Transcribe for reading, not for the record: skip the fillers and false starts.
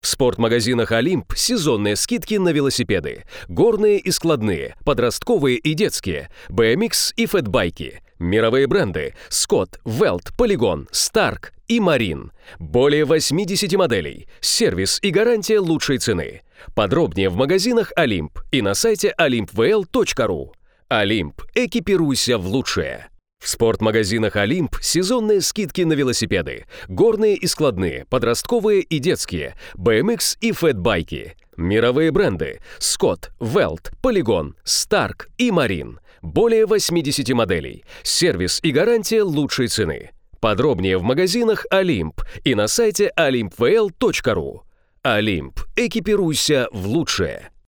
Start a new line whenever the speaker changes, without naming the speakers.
В спортмагазинах «Олимп» сезонные скидки на велосипеды. Горные и складные, подростковые и детские, BMX и фэтбайки. Мировые бренды «Скотт», «Велт», «Полигон», «Старк» и «Марин». Более 80 моделей. Сервис и гарантия лучшей цены. Подробнее в магазинах «Олимп» и на сайте olympvl.ru. «Олимп» – экипируйся в лучшее. В спортмагазинах «Олимп» сезонные скидки на велосипеды. Горные и складные, подростковые и детские, BMX и фэтбайки. Мировые бренды «Скотт», «Велт», «Полигон», «Старк» и «Марин». Более 80 моделей. Сервис и гарантия лучшей цены. Подробнее в магазинах «Олимп» и на сайте olympvl.ru. «Олимп» – экипируйся в лучшее.